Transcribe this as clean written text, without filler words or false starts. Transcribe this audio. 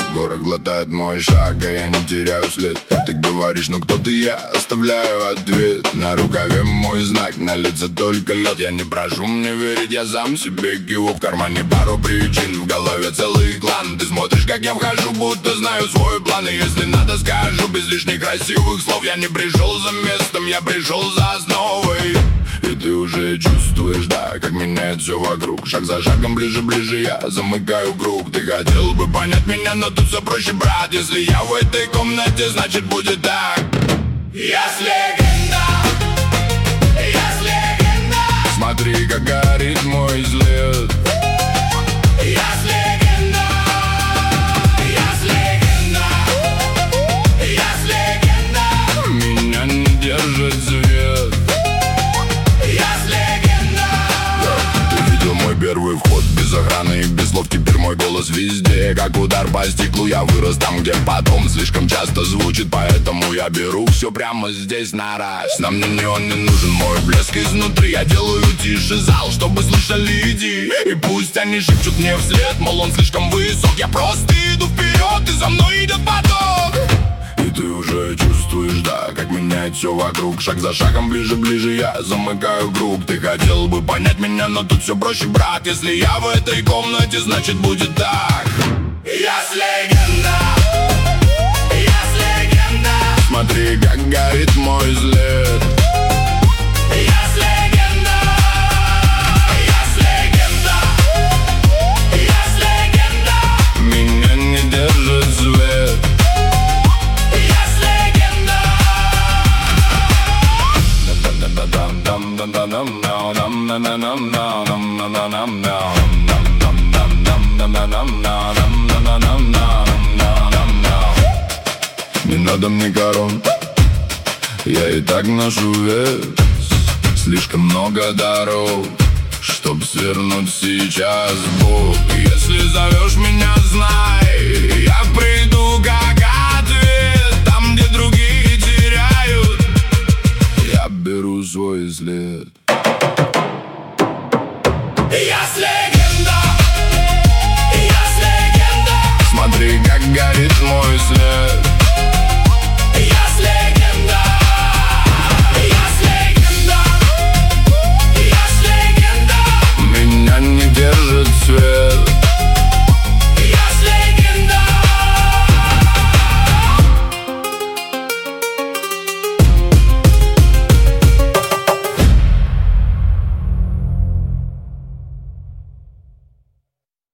Город глотает мой шаг, а я не теряю след. Ты говоришь, ну кто ты, я оставляю ответ. На рукаве мой знак, на лице только лед. Я не прошу мне верить, я сам себе киву. В кармане пару причин, в голове целый клан. Ты смотришь, как я вхожу, будто знаю свой план. И если надо, скажу без лишних красивых слов. Я не пришел за местом, я пришел за основой. И ты уже чувствуешь, да, как меняет все вокруг. Шаг за шагом, ближе я замыкаю круг. Ты хотел бы понять меня, но тут все проще, брат. Если я в этой комнате, значит будет так. Я с легенда, я с легенда. Смотри, как горит мой взгляд. Я с легенда, я с легенда, я с легенда. Меня не держит свет. Первый вход без охраны и без слов. Теперь мой голос везде, как удар по стеклу. Я вырос там, где потом слишком часто звучит. Поэтому я беру все прямо здесь на раз. На мне он не нужен, мой блеск изнутри. Я делаю тише зал, чтобы слышали иди. И пусть они шепчут мне вслед, мол, он слишком высок. Я просто иду вперед, и за мной идет поток. И ты уже чувствуешь, да, как меняет все вокруг. Шаг за шагом, ближе я замыкаю круг. Ты хотел бы понять меня, но тут все проще, брат. Если я в этой комнате, значит будет так. Я с легенда, я с легенда. Смотри, как горит мой взгляд. Я с легенда, я с легенда, я с легенда. Меня не держит свет. Не надо мне корон, я и так ношу вес. Слишком много дорог, чтоб свернуть сейчас в бок.